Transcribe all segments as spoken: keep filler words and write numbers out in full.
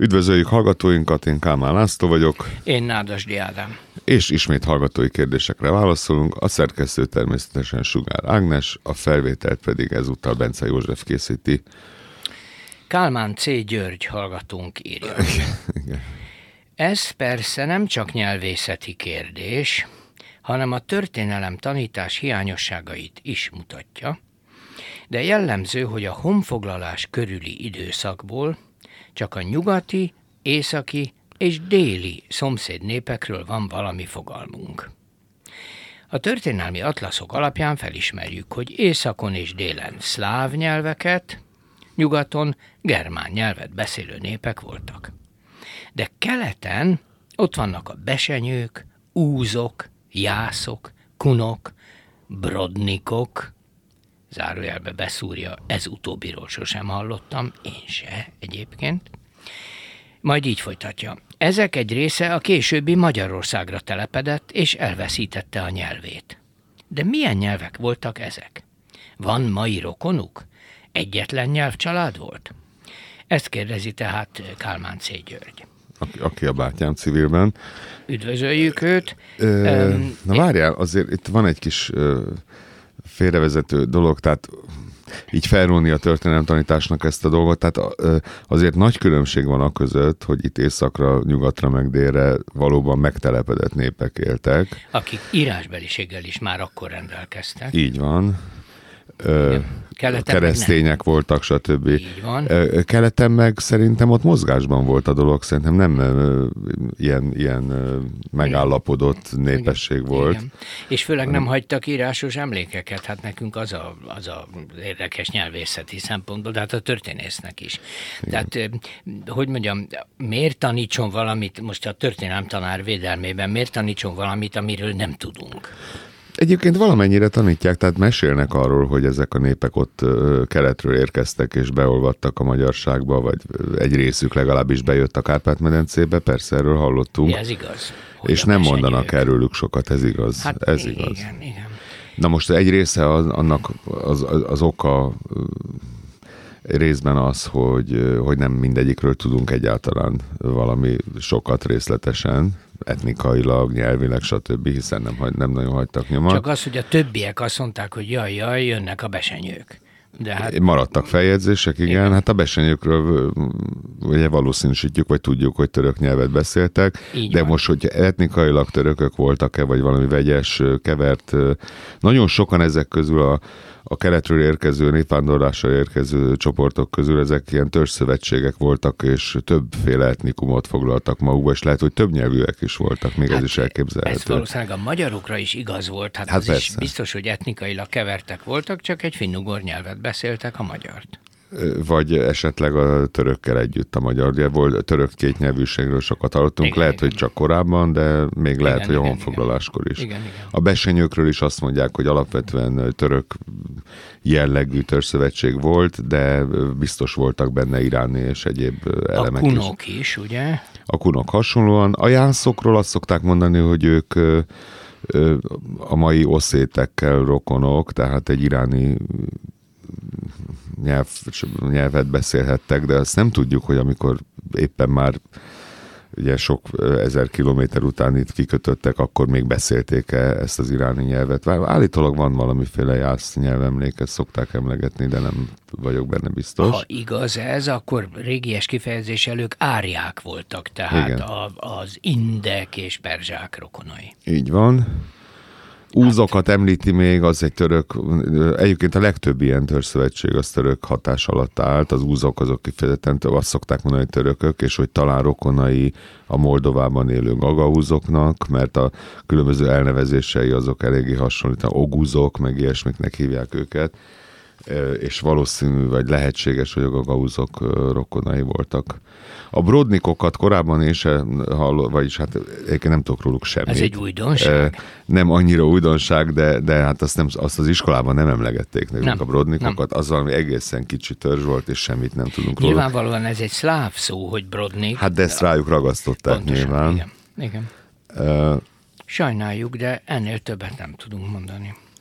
Üdvözöljük hallgatóinkat, én Kálmán László vagyok. Én Nádasdy Ádám. És ismét hallgatói kérdésekre válaszolunk. A szerkesztő természetesen Sugár Ágnes, a felvételt pedig ezúttal Bence József készíti. Kálmán C. György hallgatónk írja. Igen. Ez persze nem csak nyelvészeti kérdés, hanem a történelem tanítás hiányosságait is mutatja, de jellemző, hogy a honfoglalás körüli időszakból csak a nyugati, északi és déli szomszéd népekről van valami fogalmunk. A történelmi atlaszok alapján felismerjük, hogy északon és délen szláv nyelveket, nyugaton germán nyelvet beszélő népek voltak. De keleten ott vannak a besenyők, úzok, jászok, kunok, brodnikok, zárójelbe beszúrja, ez utóbbiról sosem hallottam, én se egyébként. Majd így folytatja. Ezek egy része a későbbi Magyarországra telepedett, és elveszítette a nyelvét. De milyen nyelvek voltak ezek? Van mai rokonuk? Egyetlen nyelvcsalád volt? Ezt kérdezi tehát Kálmán C. György. Aki, aki a bátyám civilben. Üdvözöljük őt. Ö, um, na várjál, azért itt van egy kis ö, félrevezető dolog, tehát így felrólni a történelemtanításnak ezt a dolgot, tehát azért nagy különbség van a között, hogy itt északra, nyugatra, meg délre valóban megtelepedett népek éltek. Akik írásbeliséggel is már akkor rendelkeztek. Így van. Ö, keresztények voltak, stb. Így van. Keleten meg szerintem ott mozgásban volt a dolog, szerintem nem ö, ilyen, ilyen ö, megállapodott igen. népesség igen. volt. Igen. És főleg nem hagytak írásos emlékeket, hát nekünk az a, az a érdekes nyelvészeti szempontból, de hát a történésznek is. Igen. Tehát, hogy mondjam, miért tanítson valamit, most a történelemtanár védelmében, miért tanítson valamit, amiről nem tudunk? Egyébként valamennyire tanítják, tehát mesélnek arról, hogy ezek a népek ott ö, keletről érkeztek és beolvadtak a magyarságba, vagy egy részük legalábbis bejött a Kárpát-medencébe, persze erről hallottunk. Ja, ez igaz. És nem mondanak erőlük sokat, ez igaz. Hát ez igen, igaz. Igen, igen. Na most egy része az, annak az, az, az oka részben az, hogy, hogy nem mindegyikről tudunk egyáltalán valami sokat részletesen, etnikailag, nyelvileg, stb., hiszen nem, nem nagyon hagytak nyomat. Csak az, hogy a többiek azt mondták, hogy jaj, jaj, jönnek a besenyők. De hát... Maradtak feljegyzések, igen. igen. Hát a besenyőkről ugye valószínűsítjük, vagy tudjuk, hogy török nyelvet beszéltek, így de van. Most, hogy etnikailag törökök voltak-e, vagy valami vegyes, kevert, nagyon sokan ezek közül a a keletről érkező, népvándorlásra érkező csoportok közül ezek ilyen törzsszövetségek voltak, és többféle etnikumot foglaltak magukba, és lehet, hogy több nyelvűek is voltak, még hát ez is elképzelhető. Ez valószínűleg a magyarokra is igaz volt, hát, hát az persze. is biztos, hogy etnikailag kevertek voltak, csak egy finnugor nyelvet beszéltek, a magyart. Vagy esetleg a törökkel együtt a magyar. Ugye volt török kétnyelvűségről sokat hallottunk, igen, lehet, igen. hogy csak korábban, de még igen, lehet, hogy a honfoglaláskor is. Igen, igen. A besenyőkről is azt mondják, hogy alapvetően török jellegű törzsszövetség volt, de biztos voltak benne iráni és egyéb elemek is. A kunok is, is, ugye? A kunok hasonlóan. A jánszokról azt szokták mondani, hogy ők a mai oszétekkel rokonok, tehát egy iráni Nyelv, nyelvet beszélhettek, de azt nem tudjuk, hogy amikor éppen már ugye sok ezer kilométer után itt kikötöttek, akkor még beszélték-e ezt az iráni nyelvet. Állítólag van valamiféle jász nyelvemlék, ezt szokták emlegetni, de nem vagyok benne biztos. Ha igaz ez, akkor régies kifejezés elők árják voltak, tehát a, az indek és perzsák rokonai. Így van. Úzokat említi még, az egy török, egyébként a legtöbb ilyen törzsszövetség az török hatás alatt állt, az úzok azok kifejezetten, azt szokták mondani, hogy törökök, és hogy talán rokonai a Moldovában élő gagauzoknak, mert a különböző elnevezései azok eléggé hasonlítanak, oguzok, meg ilyesmiknek hívják őket, és valószínű, vagy lehetséges, hogy a gagauzok rokonai voltak. A brodnikokat korábban én sem hallott, vagyis hát egyébként nem tudok róluk semmit. Ez egy újdonság? Nem annyira újdonság, de, de hát azt, nem, azt az iskolában nem emlegették nekünk nem, a brodnikokat. Nem. Az valami egészen kicsi törzs volt, és semmit nem tudunk róluk. Nyilvánvalóan ez egy szláv szó, hogy brodnik. Hát de ezt rájuk ragasztották. Pontosan, nyilván. Igen. igen. Uh, Sajnáljuk, de ennél többet nem tudunk mondani.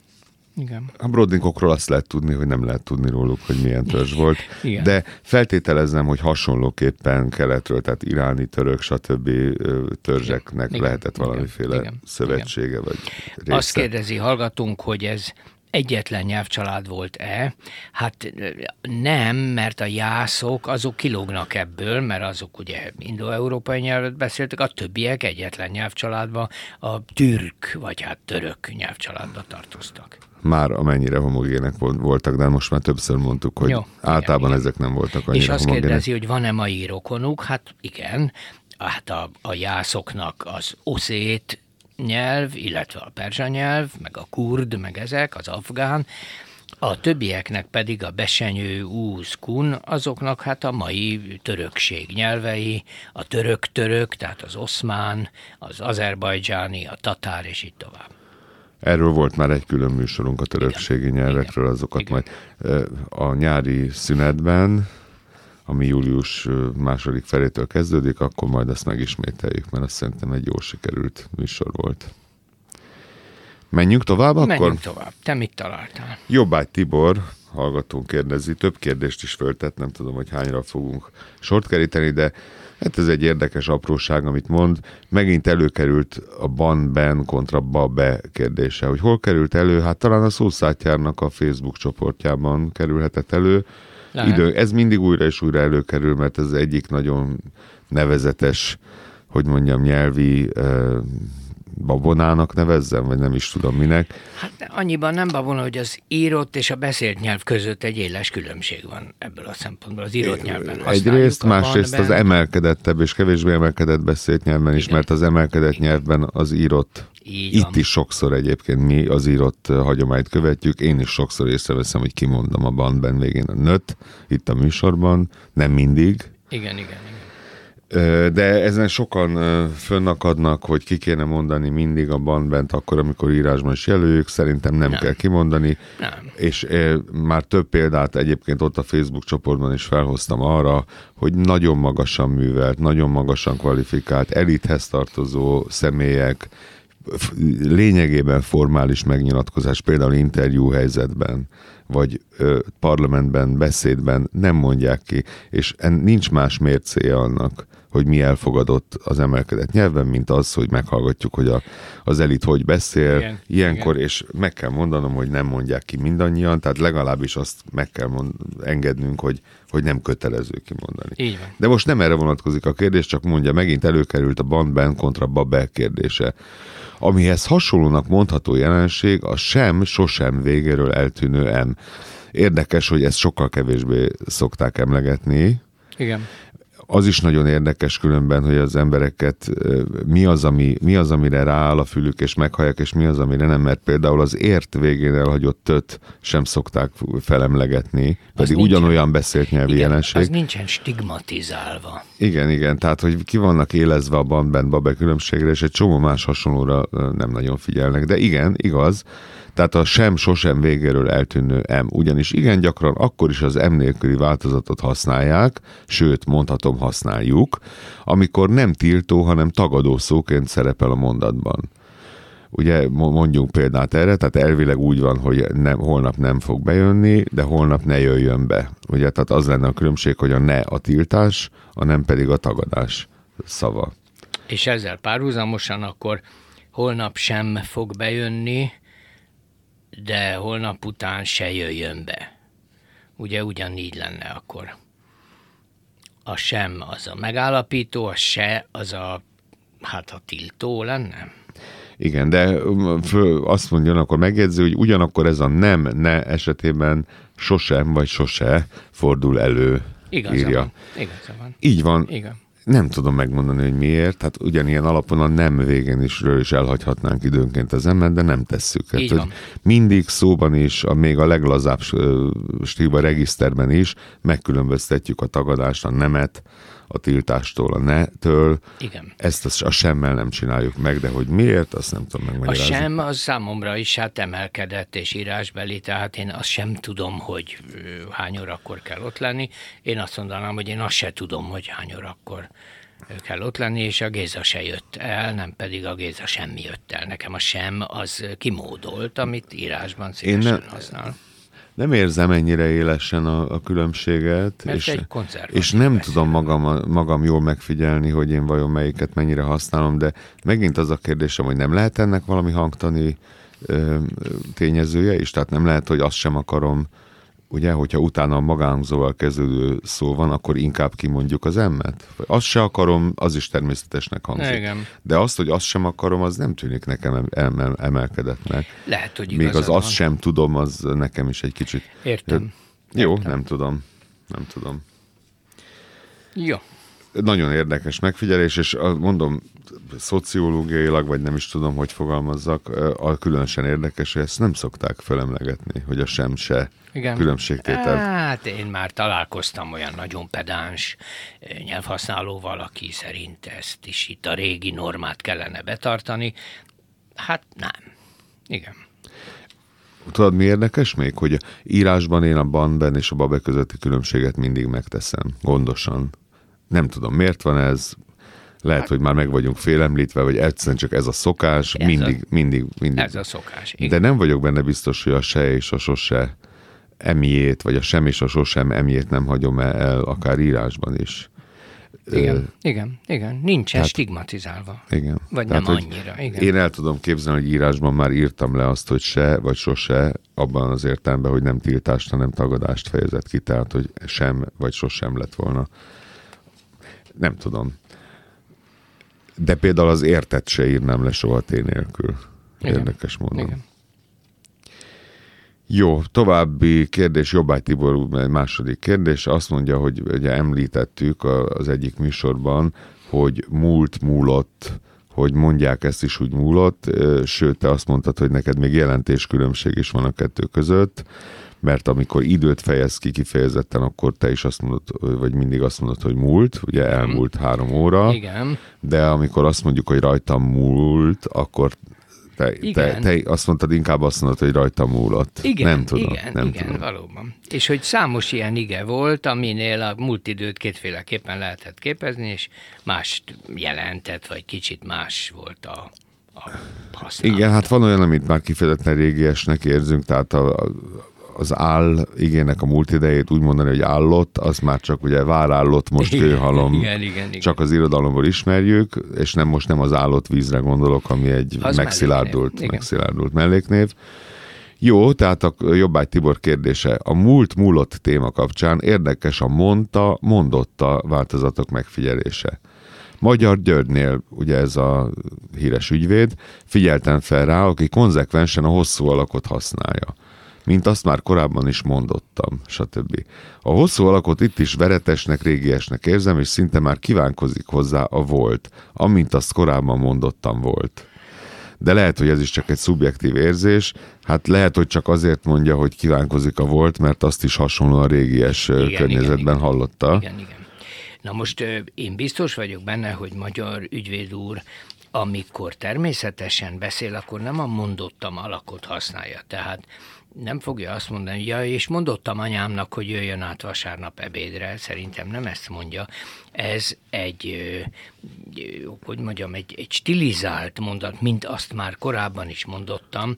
Igen. A Brodnikokról azt lehet tudni, hogy nem lehet tudni róluk, hogy milyen törzs volt. Igen. De feltételezem, hogy hasonlóképpen keletről, tehát iráni, török, stb. Törzseknek Igen. lehetett valamiféle Igen. szövetsége, Igen. vagy része. Azt kérdezi hallgatunk, hogy ez egyetlen nyelvcsalád volt-e? Hát nem, mert a jászok azok kilógnak ebből, mert azok ugye indo-európai nyelvet beszéltek, a többiek egyetlen nyelvcsaládba, a türk, vagy hát török nyelvcsaládba tartoztak. Már amennyire homogének voltak, de most már többször mondtuk, hogy Jó, általában igen, ezek nem voltak annyira És azt homogének. kérdezi, hogy van-e mai rokonuk? Hát igen, hát a, a jászoknak az oszét nyelv, illetve a perzsa nyelv, meg a kurd, meg ezek, az afgán, a többieknek pedig a besenyő, úz, kun, azoknak hát a mai törökség nyelvei, a török-török, tehát az oszmán, az azerbajdzsáni, a tatár, és így tovább. Erről volt már egy külön műsorunk a törökségi Igen, nyelvekről, igen, azokat igen. majd a nyári szünetben, ami július második felétől kezdődik, akkor majd ezt megismételjük, mert azt szerintem egy jó sikerült műsor volt. Menjünk tovább akkor? Menjünk tovább. Te mit találtál? Jobbágy Tibor, hallgatónk kérdezi, több kérdést is föltett, nem tudom, hogy hányra fogunk sort keríteni, de hát ez egy érdekes apróság, amit mond. Megint előkerült a ban-ben kontra ba-be kérdése. Hogy hol került elő? Hát talán a Szószátjárnak a Facebook csoportjában kerülhetett elő. Idő, ez mindig újra és újra előkerül, mert ez egyik nagyon nevezetes, hogy mondjam, nyelvi uh, babonának nevezzem, vagy nem is tudom minek. Hát annyiban nem babona, hogy az írott és a beszélt nyelv között egy éles különbség van ebből a szempontból. Az írott nyelven használjuk. Egyrészt, a másrészt az banben. emelkedettebb és kevésbé emelkedett beszélt nyelven is, Igen. mert az emelkedett nyelvben az írott, Így itt van. is sokszor egyébként mi az írott uh, hagyományt követjük. Én is sokszor észreveszem, hogy kimondom a bandben végén a nöt, itt a műsorban, nem mindig. Igen, igen, igen. De ezen sokan fönnakadnak, hogy ki kéne mondani mindig a bandbent, akkor, amikor írásban is jelöljük, szerintem nem, Nem. kell kimondani. Nem. És e, már több példát egyébként ott a Facebook csoportban is felhoztam arra, hogy nagyon magasan művelt, nagyon magasan kvalifikált, elithez tartozó személyek, f- lényegében formális megnyilatkozás, például interjú helyzetben, vagy ö, parlamentben, beszédben nem mondják ki, és en, nincs más mércéje annak, hogy mi elfogadott az emelkedett nyelven, mint az, hogy meghallgatjuk, hogy a, az elit hogy beszél. Igen, Ilyenkor, igen. és meg kell mondanom, hogy nem mondják ki mindannyian, tehát legalábbis azt meg kell mond, engednünk, hogy, hogy nem kötelező kimondani. Így van. De most nem erre vonatkozik a kérdés, csak mondja, megint előkerült a ban-ben kontra ba-be kérdése. Amihez hasonlónak mondható jelenség a sem, sosem végéről eltűnő em. Érdekes, hogy ezt sokkal kevésbé szokták emlegetni. Igen. Az is nagyon érdekes különben, hogy az embereket mi az, ami, mi az, amire rááll a fülük, és meghallják, és mi az, amire nem, mert például az ért végén elhagyott töt sem szokták felemlegetni, pedig nincsen. ugyanolyan beszélt nyelvi Igen, jelenség. az nincsen stigmatizálva. Igen, igen, tehát, hogy ki vannak élezve a ban-ben ba-be különbségre, és egy csomó más hasonlóra nem nagyon figyelnek. De igen, igaz, tehát a sem, sosem végéről eltűnő em. Ugyanis igen gyakran akkor is az em nélküli változatot használják, sőt, mondhatom, használjuk, amikor nem tiltó, hanem tagadó szóként szerepel a mondatban. Ugye mondjunk példát erre, tehát elvileg úgy van, hogy nem, holnap nem fog bejönni, de holnap ne jöjjön be. Ugye, tehát az lenne a különbség, hogy a ne a tiltás, a nem pedig a tagadás szava. És ezzel párhuzamosan akkor holnap sem fog bejönni, de holnap után se jöjjön be. Ugye ugyanígy lenne akkor. A sem az a megállapító, a se az a, hát a tiltó lenne. Igen, de föl, azt mondjon, akkor megjegyző, hogy ugyanakkor ez a nem, ne esetében sosem vagy sose fordul elő, Igaza írja. van. Igaza van. Így van. Igen. Nem tudom megmondani, hogy miért. Tehát ugyanilyen alapon a nem végén is, is elhagyhatnánk időnként az emet, de nem tesszük. Hát, Így van. hogy mindig szóban is, a még a leglazább stílban, regiszterben is megkülönböztetjük a tagadást, a nemet, a tiltástól, a ne-től. Igen. Ezt a, a semmel nem csináljuk meg, de hogy miért, azt nem tudom A megmagyarázni. sem az számomra is hát emelkedett és írásbeli, tehát én azt sem tudom, hogy hány órakor kell ott lenni. Én azt mondanám, hogy én azt se tudom, hogy hány órakor kell ott lenni, és a Géza se jött el, nem pedig a Géza semmi jött el. Nekem a sem az kimódolt, amit írásban szívesen ne, használ. Nem érzem ennyire élesen a, a különbséget, Mert és, és nem beszél. tudom magam, magam jól megfigyelni, hogy én vajon melyiket mennyire használom, de megint az a kérdésem, hogy nem lehet ennek valami hangtani ö, tényezője is, tehát nem lehet, hogy azt sem akarom, ugye, hogyha utána a magánhangzóval kezdődő szó van, akkor inkább kimondjuk az emmet? Azt se akarom, az is természetesnek hangzik. Igen. De azt, hogy azt sem akarom, az nem tűnik nekem em- emelkedett meg. Lehet, hogy még az van. azt sem tudom, az nekem is egy kicsit... Értem. Jó, Értem. nem tudom. Nem tudom. Jó. Nagyon érdekes megfigyelés, és mondom, szociológiailag, vagy nem is tudom, hogy fogalmazzak, a különösen érdekes, hogy ezt nem szokták felemlegetni, hogy a sem se Igen. különbségtétel. Hát én már találkoztam olyan nagyon pedáns nyelvhasználóval, aki szerint ezt is itt a régi normát kellene betartani. Hát nem. Igen. Tudod, mi érdekes még? Hogy írásban én a ban-ben és a babe közötti különbséget mindig megteszem. Gondosan. Nem tudom, miért van ez. Lehet, hogy már meg vagyunk félemlítve, vagy egyszerűen csak ez a szokás. Ez mindig, a, mindig, mindig. Ez a szokás. Igen. De nem vagyok benne biztos, hogy a se és a sose emiét, vagy a sem és a sosem emiét nem hagyom el, akár írásban is. Igen, Ö, igen, igen. Nincsen tehát, stigmatizálva. Igen. Vagy tehát, nem annyira. Igen. Én el tudom képzelni, hogy írásban már írtam le azt, hogy se, vagy sose, abban az értelemben, hogy nem tiltást, hanem tagadást fejezett ki, tehát, hogy sem, vagy sosem lett volna. Nem tudom. De például az értet se írnám le soha té nélkül. Igen. Érdekes módon. Igen. Jó, további kérdés, Jobbágy Tibor második kérdés, azt mondja, hogy ugye említettük az egyik műsorban, hogy múlt, múlott, hogy mondják ezt is úgy múlott, sőt, te azt mondtad, hogy neked még jelentéskülönbség is van a kettő között, mert amikor időt fejez ki kifejezetten, akkor te is azt mondod, vagy mindig azt mondod, hogy múlt, ugye elmúlt három óra, Igen. de amikor azt mondjuk, hogy rajtam múlt, akkor Te, te, te azt mondtad, inkább azt mondod, hogy rajta múlott. Igen, nem tudom, igen, nem igen, tudom. valóban. És hogy számos ilyen ige volt, aminél a múlt időt kétféleképpen lehetett képezni, és mást jelentett, vagy kicsit más volt a, a használat. Igen, hát van olyan, amit már kifejezetten régiesnek érzünk, tehát a, a, az áll igének a múlt idejét úgy mondani, hogy állott, az már csak ugye várállott, most kőhalom. Igen, igen, igen. Csak az irodalomból ismerjük, és nem most nem az állott vízre gondolok, ami egy az megszilárdult, melléknév. megszilárdult melléknév. Jó, tehát a Jobbágy Tibor kérdése. A múlt múlott téma kapcsán érdekes a mondta, mondotta változatok megfigyelése. Magyar Györgynél, ugye ez a híres ügyvéd, figyeltem fel rá, aki konzekvensen a hosszú alakot használja. Mint azt már korábban is mondottam, stb. A hosszú alakot itt is veretesnek, régiesnek érzem, és szinte már kívánkozik hozzá a volt, amint azt korábban mondottam volt. De lehet, hogy ez is csak egy szubjektív érzés, hát lehet, hogy csak azért mondja, hogy kívánkozik a volt, mert azt is hasonlóan régies igen, környezetben igen, hallotta. Igen, igen. Na most én biztos vagyok benne, hogy magyar ügyvéd úr, amikor természetesen beszél, akkor nem a mondottam alakot használja. Tehát nem fogja azt mondani, hogy ja, és mondottam anyámnak, hogy jöjjön át vasárnap ebédre. Szerintem nem ezt mondja. Ez egy, hogy mondjam, egy, egy stilizált mondat, mint azt már korábban is mondottam.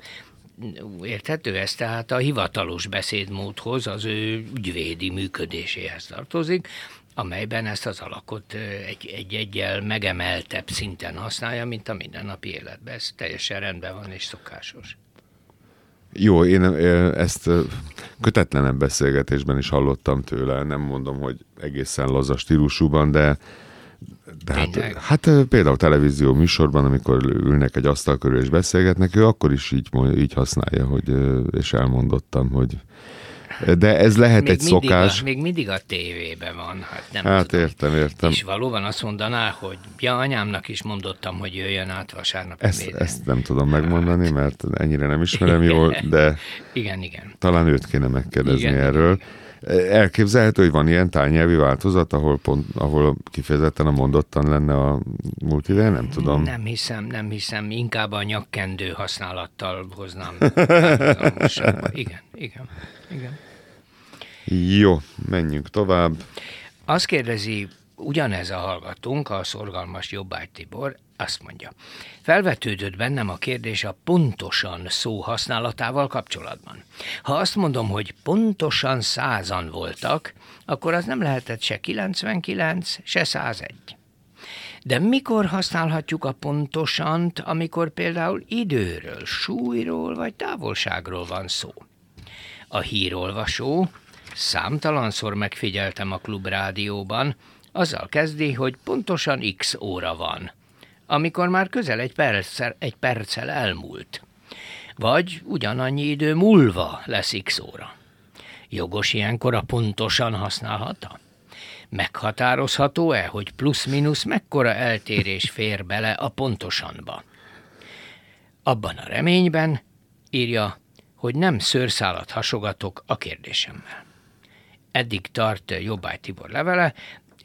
Érthető ez? Tehát a hivatalos beszédmódhoz, az ő ügyvédi működéséhez tartozik, amelyben ezt az alakot egy, egy egyel megemeltebb szinten használja, mint a mindennapi életben. Ez teljesen rendben van és szokásos. Jó, én ezt kötetlenebb beszélgetésben is hallottam tőle, nem mondom, hogy egészen laza stílusúban, de, de hát, hát például televízió műsorban, amikor ülnek egy asztal körül és beszélgetnek, ő akkor is így, így használja, hogy, és elmondottam, hogy de ez lehet még egy szokás. A, még mindig a tévében van. Hát, nem hát tudom. értem, értem. És valóban azt mondaná, hogy ja, anyámnak is mondottam, hogy jöjjön át vasárnap ezt, ezt nem tudom megmondani, mert ennyire nem ismerem jól, de igen, igen. talán őt kéne megkérdezni igen, erről. Igen. Elképzelhető, hogy van ilyen tájnyelvi változat, ahol, pont, ahol kifejezetten a mondottan lenne a múlt ideje? Nem tudom. Nem hiszem, nem hiszem. Inkább a nyakkendő használattal hoznám. igen, igen, igen. Jó, menjünk tovább. Azt kérdezi ugyanez a hallgatónk, a szorgalmas Jobbágy Tibor azt mondja, felvetődött bennem a kérdés a pontosan szó használatával kapcsolatban. Ha azt mondom, hogy pontosan százan voltak, akkor az nem lehetett se kilencvenkilenc, se százegy. De mikor használhatjuk a pontosant, amikor például időről, súlyról vagy távolságról van szó? A hírolvasó, számtalanszor megfigyeltem a klubrádióban, azzal kezdi, hogy pontosan x óra van, amikor már közel egy perccel, egy perccel elmúlt. Vagy ugyanannyi idő múlva lesz x óra. Jogos ilyenkor a pontosan használata? Meghatározható-e, hogy plusz-minusz mekkora eltérés fér bele a pontosanba? Abban a reményben, írja, hogy nem szőrszálat hasogatok a kérdésemmel. Eddig tart Jobbágy Tibor levele,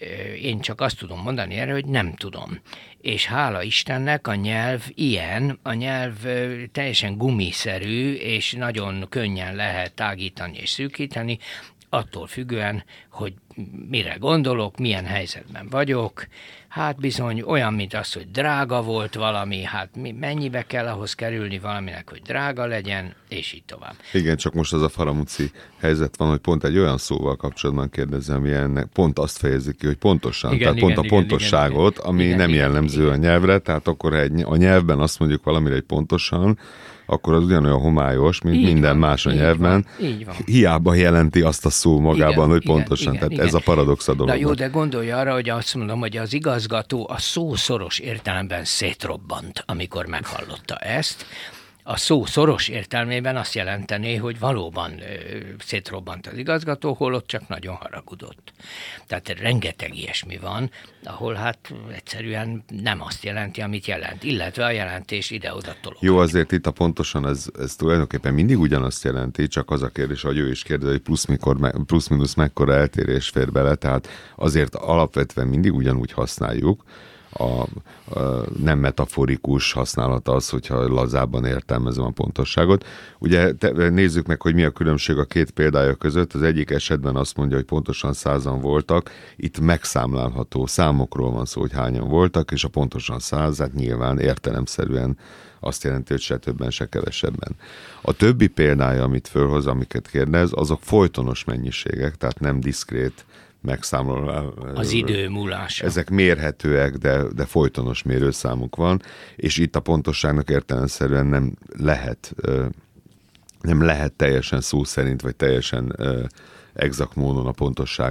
én csak azt tudom mondani erre, hogy nem tudom. És hála Istennek a nyelv ilyen, a nyelv teljesen gumiszerű, és nagyon könnyen lehet tágítani és szűkíteni, attól függően, hogy mire gondolok, milyen helyzetben vagyok. Hát bizony olyan, mint az, hogy drága volt valami, hát mennyibe kell ahhoz kerülni valaminek, hogy drága legyen, és így tovább. Igen, csak most az a faramúci helyzet van, hogy pont egy olyan szóval kapcsolatban kérdezem, ami ennek pont azt fejezi ki, hogy pontosan, igen, tehát igen, pont igen, a pontosságot, igen, ami igen, nem igen, jellemző igen. a nyelvre, tehát akkor egy, a nyelvben azt mondjuk valamire egy pontosan, akkor az ugyanolyan homályos, mint így minden van, más a nyelvben. Van, így van. Hiába jelenti azt a szó magában, igen, hogy pontosan. Igen, tehát igen. Ez a paradox a dolog. Na jó, de gondolja arra, hogy azt mondom, hogy az igazgató a szó szoros értelemben szétrobbant, amikor meghallotta ezt. A szó szoros értelmében azt jelentené, hogy valóban ö, szétrobbant az igazgató, holott csak nagyon haragudott. Tehát rengeteg ilyesmi van, ahol hát egyszerűen nem azt jelenti, amit jelent, illetve a jelentés ide-oda tologat. Jó, azért itt a pontosan ez, ez tulajdonképpen mindig ugyanazt jelenti, csak az a kérdés, hogy ő is kérdezi, hogy plusz mikor, plusz-minusz mekkora eltérés fér bele, tehát azért alapvetően mindig ugyanúgy használjuk. A, a nem metaforikus használata az, hogyha lazábban értelmezem a pontosságot. Ugye te, nézzük meg, hogy mi a különbség a két példája között. Az egyik esetben azt mondja, hogy pontosan százan voltak, itt megszámlálható számokról van szó, hogy hányan voltak, és a pontosan száz, hát nyilván értelemszerűen azt jelenti, hogy se többen, se kevesebben. A többi példája, amit fölhoz, amiket kérdez, azok folytonos mennyiségek, tehát nem diszkrét megszámolva. Az idő múlása. Ezek mérhetőek, de, de folytonos mérőszámuk van, és itt a pontosságnak értelemszerűen nem lehet, nem lehet teljesen szó szerint, vagy teljesen exakt módon a pontosság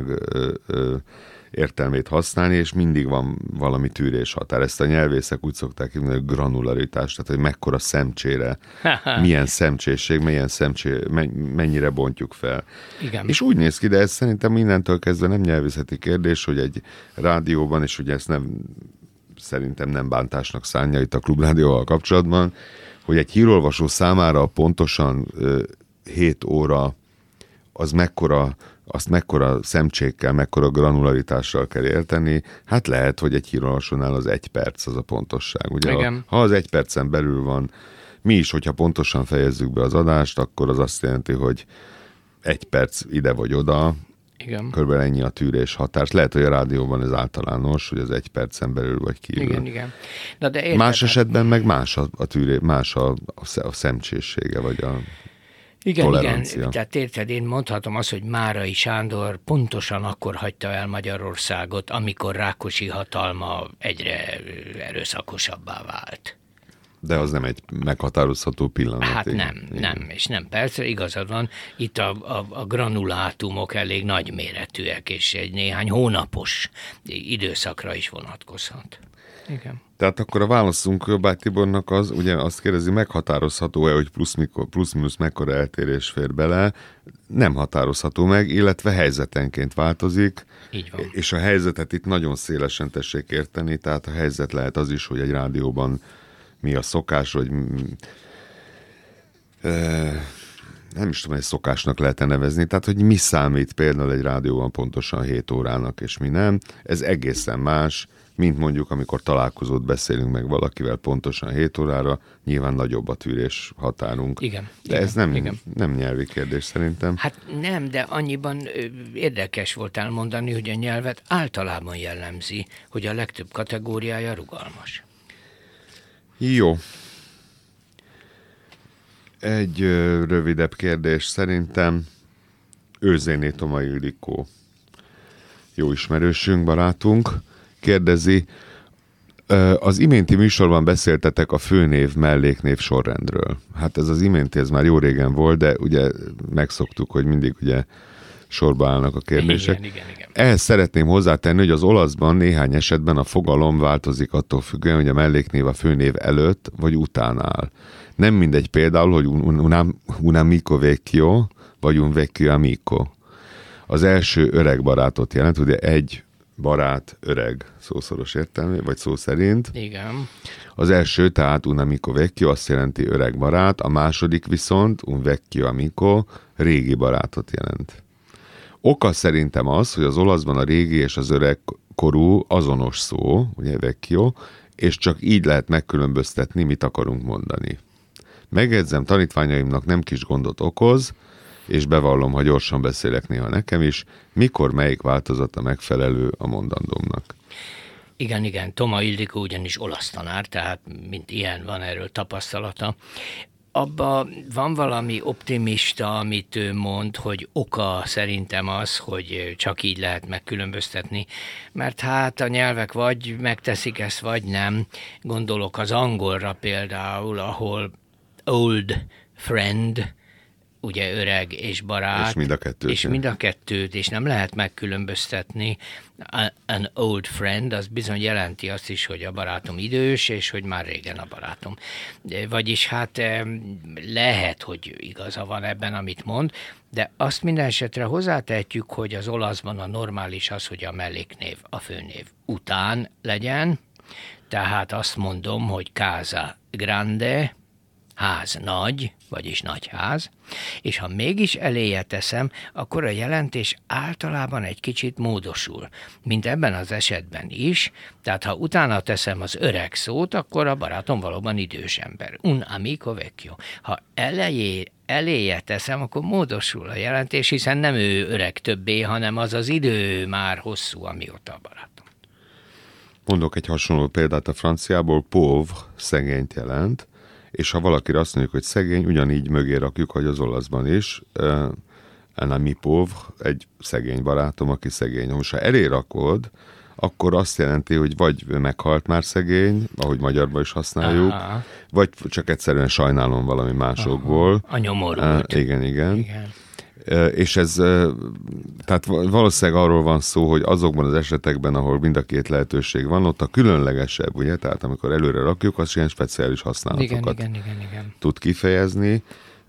értelmét használni, és mindig van valami tűrés határ. Ezt a nyelvészek úgy szokták hívni, hogy granularitás, tehát hogy mekkora szemcsére, milyen szemcsésség, milyen szemcsé, mennyire bontjuk fel. Igen. És úgy néz ki, de ez szerintem mindentől kezdve nem nyelvészeti kérdés, hogy egy rádióban, és ugye ezt nem, szerintem nem bántásnak szánja itt a Klubrádióval kapcsolatban, hogy egy hírolvasó számára pontosan hét óra az mekkora, azt mekkora szemcsékkel, mekkora granularitással kell érteni, hát lehet, hogy egy hírolvasónál az egy perc az a pontosság. Ugye, ha, ha az egy percen belül van, mi is, hogyha pontosan fejezzük be az adást, akkor az azt jelenti, hogy egy perc ide vagy oda, igen. Körülbelül ennyi a tűrés hatás. Lehet, hogy a rádióban ez általános, hogy az egy percen belül vagy kívül. Igen, igen. Na de érted, más esetben meg más a, a tűré, más a, a szemcsészsége, vagy a igen, tolerancia. Igen, tehát érted, én mondhatom azt, hogy Márai Sándor pontosan akkor hagyta el Magyarországot, amikor Rákosi hatalma egyre erőszakosabbá vált. De az nem egy meghatározható pillanat. Hát nem, igen. nem, és nem, persze, igazad van, itt a, a, a granulátumok elég nagyméretűek, és egy néhány hónapos időszakra is vonatkozhat. Igen. Tehát akkor a válaszunk Jobbágy Tibornak az, ugye azt kérdezi, meghatározható-e, hogy plusz-minusz plusz mekkora eltérés fér bele, nem határozható meg, illetve helyzetenként változik. Így van. És a helyzetet itt nagyon szélesen tessék érteni, tehát a helyzet lehet az is, hogy egy rádióban mi a szokás, hogy nem is tudom, hogy szokásnak lehet nevezni, tehát hogy mi számít például egy rádióban pontosan hét órának, és mi nem. Ez egészen más, mint mondjuk, amikor találkozót beszélünk meg valakivel pontosan hét órára, nyilván nagyobb a tűrés határunk. Igen. De igen, ez nem, igen. nem nyelvi kérdés szerintem. Hát nem, de annyiban ö, érdekes volt elmondani, hogy a nyelvet általában jellemzi, hogy a legtöbb kategóriája rugalmas. Jó. Egy ö, rövidebb kérdés szerintem. Őzéné Toma Ildikó, jó ismerősünk, barátunk, kérdezi, az iménti műsorban beszéltetek a főnév, melléknév sorrendről. Hát ez az iménti, ez már jó régen volt, de ugye megszoktuk, hogy mindig ugye sorba állnak a kérdések. Igen, igen, igen. Ehhez szeretném hozzátenni, hogy az olaszban néhány esetben a fogalom változik attól függően, hogy a melléknév a főnév előtt vagy után áll. Nem mindegy például, hogy un, un, un amico vecchio vagy un vecchio amico. Az első öreg barátot jelent, ugye egy barát, öreg szószoros értelmű, vagy szó szerint. Igen. Az első, tehát un amico vecchio, azt jelenti öreg barát, a második viszont un vecchio amico, régi barátot jelent. Oka szerintem az, hogy az olaszban a régi és az öreg korú azonos szó, ugye vecchio, és csak így lehet megkülönböztetni, mit akarunk mondani. Megjegyzem, tanítványaimnak nem kis gondot okoz, és bevallom, ha gyorsan beszélek néha nekem is, mikor melyik változata megfelelő a mondandómnak. Igen, igen, Toma Ildikó ugyanis olasz tanár, tehát mint ilyen van erről tapasztalata. Abba van valami optimista, amit ő mond, hogy oka szerintem az, hogy csak így lehet megkülönböztetni, mert hát a nyelvek vagy megteszik ezt, vagy nem. Gondolok az angolra például, ahol old friend, ugye öreg és barát. És mind a kettőt. És mind a kettőt, és nem lehet megkülönböztetni. An old friend, az bizony jelenti azt is, hogy a barátom idős, és hogy már régen a barátom. Vagyis hát lehet, hogy igaza van ebben, amit mond, de azt minden esetre hozzátehetjük, hogy az olaszban a normális az, hogy a melléknév, a főnév után legyen, tehát azt mondom, hogy casa grande, ház nagy, vagyis nagy ház, és ha mégis eléje teszem, akkor a jelentés általában egy kicsit módosul, mint ebben az esetben is, tehát ha utána teszem az öreg szót, akkor a barátom valóban idős ember. Un amico vecchio. Ha elejé, eléje teszem, akkor módosul a jelentés, hiszen nem ő öreg többé, hanem az az idő már hosszú, amióta a barátom. Mondok egy hasonló példát a franciából, pauvre, szegényt jelent, és ha valakire azt mondjuk, hogy szegény, ugyanígy mögé rakjuk, hogy az olaszban is, un ami pauvre, egy szegény barátom, aki szegény. Most ha elé rakod, akkor azt jelenti, hogy vagy meghalt már szegény, ahogy magyarban is használjuk, aha, vagy csak egyszerűen sajnálom valami másokból. A nyomorult. Uh, igen, igen. igen. És ez, tehát valószínűleg arról van szó, hogy azokban az esetekben, ahol mind a két lehetőség van, ott a különlegesebb, ugye, tehát amikor előre rakjuk, az ilyen speciális használatokat igen, igen, igen, igen. tud kifejezni.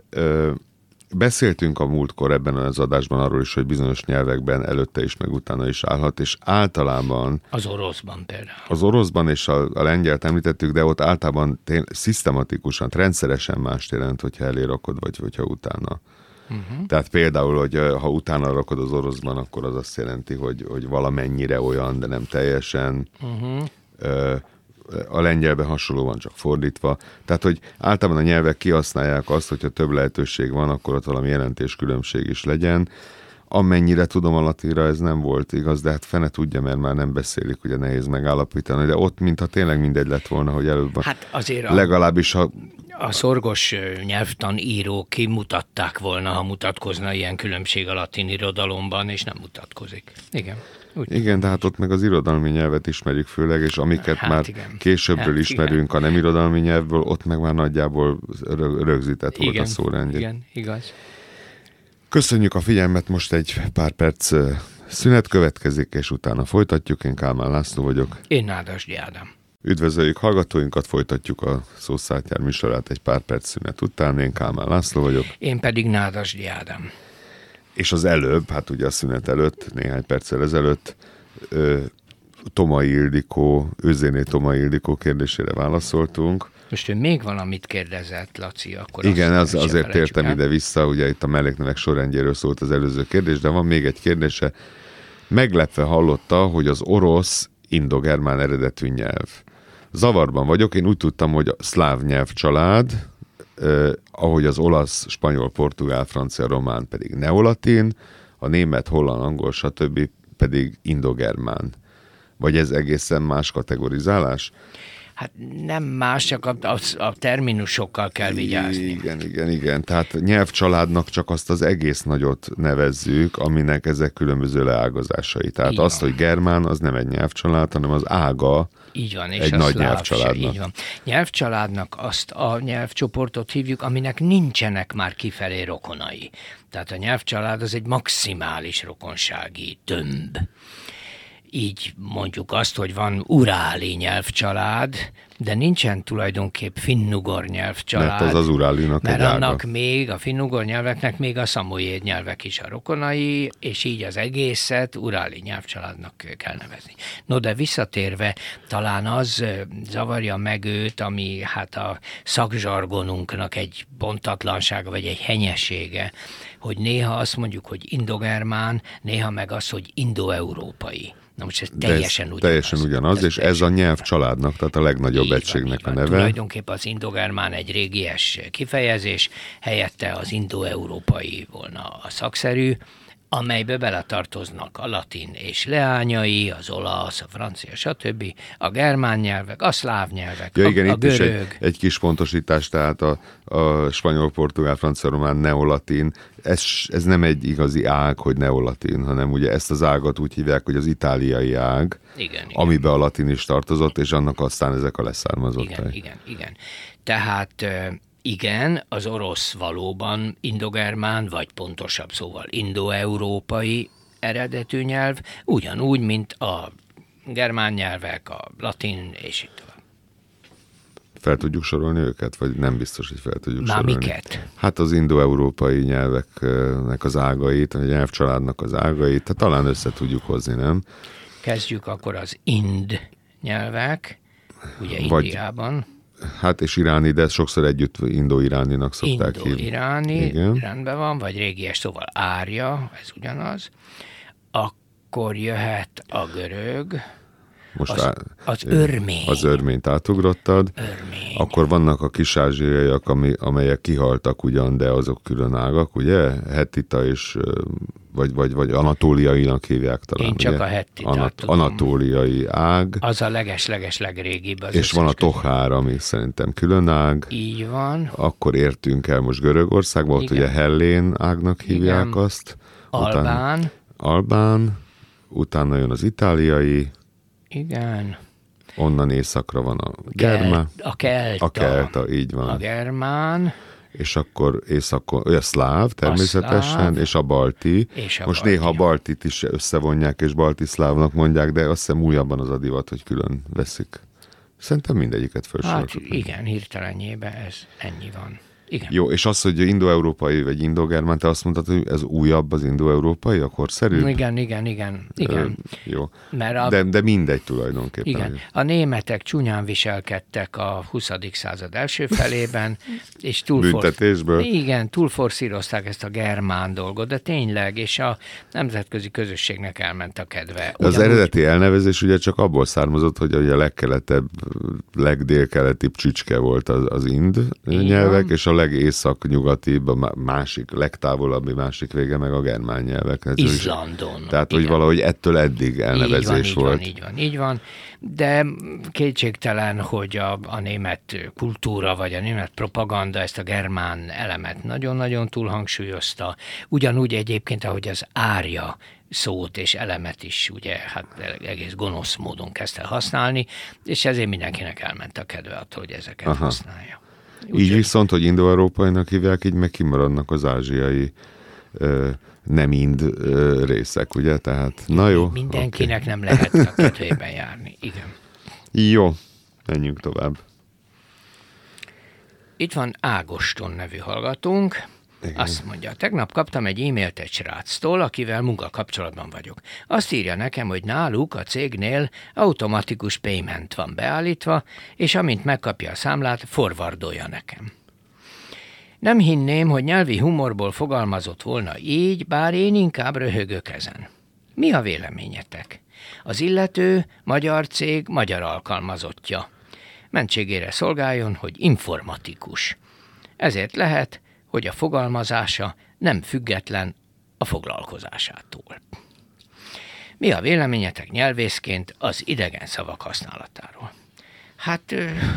Beszéltünk a múltkor ebben az adásban arról is, hogy bizonyos nyelvekben előtte is, meg utána is állhat, és általában... Az oroszban például. Az oroszban és a, a lengyelt említettük, de ott általában tény, szisztematikusan, rendszeresen mást jelent, hogyha elé rakod, vagy hogyha utána. Uh-huh. Tehát például, hogy ha utána rakod az oroszban, akkor az azt jelenti, hogy, hogy valamennyire olyan, de nem teljesen. Uh-huh. A lengyelben hasonlóan, csak fordítva. Tehát, hogy általában a nyelvek kihasználják azt, hogyha több lehetőség van, akkor ott valami jelentéskülönbség is legyen. Amennyire tudom, a latinra ez nem volt igaz, de hát fene tudja, mert már nem beszélik, ugye nehéz megállapítani, de ott, mintha tényleg mindegy lett volna, hogy előbb van. Hát azért a... Legalábbis, ha... A szorgos nyelvtanírók kimutatták volna, ha mutatkozna ilyen különbség a latin irodalomban, és nem mutatkozik. Igen. Úgy. Igen, de hát ott meg az irodalmi nyelvet ismerjük főleg, és amiket hát már igen. későbbről hát ismerünk igen. a nem irodalmi nyelvből, ott meg már nagyjából rögzített igen. volt a szórendje. Igen, igaz. Köszönjük a figyelmet, most egy pár perc szünet következik, és utána folytatjuk. Én Kálmán László vagyok. Én Nádasdy Ádám. Üdvözöljük hallgatóinkat, folytatjuk a Szószátjár műsorát egy pár perc szünet után. Én Kálmán László vagyok. Én pedig Nádasdy Ádám. És az előbb, hát ugye a szünet előtt, néhány perccel ezelőtt Toma Ildikó, Őzéné Toma Ildikó kérdésére válaszoltunk, Most ő még valamit kérdezett, Laci, akkor igen, azt az, azért tértem el. ide vissza, ugye itt a melléknevek sorrendjéről szólt az előző kérdés, de van még egy kérdése. Meglepve hallotta, hogy az orosz indogermán eredetű nyelv. Zavarban vagyok, én úgy tudtam, hogy a szláv nyelvcsalád, eh, ahogy az olasz, spanyol, portugál, francia, román pedig neolatin, a német, holland, angol, stb. Pedig indogermán. Vagy ez egészen más kategorizálás? Hát nem más, csak a, a, a terminusokkal kell vigyázni. Igen, igen, igen. Tehát nyelvcsaládnak csak azt az egész nagyot nevezzük, aminek ezek különböző leágazásai. Tehát így azt, van. Hogy germán, az nem egy nyelvcsalád, hanem az ága így van, és egy nagy nyelvcsaládnak. Így van. Nyelvcsaládnak azt a nyelvcsoportot hívjuk, aminek nincsenek már kifelé rokonai. Tehát a nyelvcsalád az egy maximális rokonsági tömb. Így mondjuk azt, hogy van uráli nyelvcsalád, de nincsen tulajdonképp finnugor nyelvcsalád. Mert az az urálinak mert egy annak ága. még, a finnugor nyelveknek még a szamojéd nyelvek is a rokonai, és így az egészet uráli nyelvcsaládnak kell nevezni. No, de visszatérve, talán az zavarja meg őt, ami hát a szakzsargonunknak egy pontatlansága, vagy egy henyesége, hogy néha azt mondjuk, hogy indogermán, néha meg az, hogy indoeurópai. Na most ez teljesen ez ugyanaz. Teljesen ugyanaz, ez és teljesen ez a nyelvcsaládnak, tehát a legnagyobb így egységnek van, a neve. Tulajdonképpen az indogermán egy régies kifejezés, helyette az indoeurópai volna a szakszerű, amelybe beletartoznak a latin és leányai, az olasz, a francia, stb., a germán nyelvek, a szláv nyelvek, ja, igen, a, a itt görög. Is egy, egy kis pontosítás, tehát a, a spanyol, portugál, francia, román, neolatin, ez, ez nem egy igazi ág, hogy neolatin, hanem ugye ezt az ágat úgy hívják, hogy az itáliai ág, igen, amiben igen. a latin is tartozott, és annak aztán ezek a leszármazottai. Igen, igen, igen. Tehát... igen, az orosz valóban indogermán, vagy pontosabb szóval indoeurópai eredetű nyelv, ugyanúgy, mint a germán nyelvek, a latin, és így tovább. Fel tudjuk sorolni őket, vagy nem biztos, hogy fel tudjuk Már sorolni? miket? Hát az indoeurópai nyelveknek az ágait, a nyelvcsaládnak az ágait, tehát talán össze tudjuk hozni, nem? Kezdjük akkor az ind nyelvek, ugye Vagy... Indiában. Hát és iráni, de sokszor együtt indo-iráninak szokták hívni. Indo-iráni, rendben van, vagy régies szóval árja, ez ugyanaz. Akkor jöhet a görög, Most az, á... az örmény. Az örményt átugrottad. Örmény. Akkor vannak a kis-ázsiaiak, ami, amelyek kihaltak ugyan, de azok külön ágak, ugye? Hettita és, vagy, vagy, vagy anatóliainak hívják talán. Én csak ugye? a hettitát Anat- tudom. Anatóliai ág. Az a leges-leges legrégibb. Az és van a tohár, ami szerintem külön ág. Így van. Akkor értünk el most Görögországba, ott ugye Hellén ágnak hívják igen. azt. Albán. Utána, Albán. Utána jön az itáliai. Igen. Onnan északra van a germán. A kelta. A kelta, így van. A germán. És akkor északon, a szláv természetesen, a szláv, és a balti. És a Most balti. néha a baltit is összevonják, és balti szlávnak mondják, de azt hiszem újabban az a divat, hogy külön veszik. Szerintem mindegyiket felsoroltuk. Hát igen, hirtelenjében ez ennyi van. Igen. Jó, és az, hogy indoeurópai vagy indogermán, te azt mondtad, hogy ez újabb az indoeurópai, a korszerűbb? Igen, igen, igen. igen. Ö, jó, Mert a, de, de mindegy tulajdonképpen. Igen, a németek csúnyán viselkedtek a huszadik század első felében, és Büntetésből? Igen, túlforszírozták ezt a germán dolgot, de tényleg, és a nemzetközi közösségnek elment a kedve. Ugyanúgy... Az eredeti elnevezés ugye csak abból származott, hogy a legkeletebb, legdélkeletibb csücske volt az, az ind igen. nyelvek, és a legészak-nyugatibb, a másik, legtávolabbi másik vége meg a germán nyelvek. Ez Izlandon. Is, tehát, hogy valahogy ettől eddig elnevezés így van, volt. Így van, így van, így van. De kétségtelen, hogy a, a német kultúra, vagy a német propaganda ezt a germán elemet nagyon-nagyon túlhangsúlyozta. Ugyanúgy egyébként, ahogy az árja szót és elemet is ugye hát egész gonosz módon kezdte használni, és ezért mindenkinek elment a kedve attól, hogy ezeket Aha. használja. Úgy így viszont, hogy indoeurópainak hívják, így meg kimaradnak az ázsiai ö, nem ind ö, részek, ugye? Tehát, na jó. Mindenkinek okay. nem lehet a kedvében járni, igen. Jó, menjünk tovább. Itt van Ágoston nevű hallgatónk, Igen. Azt mondja, tegnap kaptam egy e-mailt egy sráctól, akivel munkakapcsolatban vagyok. Azt írja nekem, hogy náluk a cégnél automatikus payment van beállítva, és amint megkapja a számlát, forwardolja nekem. Nem hinném, hogy nyelvi humorból fogalmazott volna így, bár én inkább röhögök ezen. Mi a véleményetek? Az illető magyar cég magyar alkalmazottja. Mentségére szolgáljon, hogy informatikus. Ezért lehet, hogy a fogalmazása nem független a foglalkozásától. Mi a véleményetek nyelvészként az idegen szavak használatáról? Hát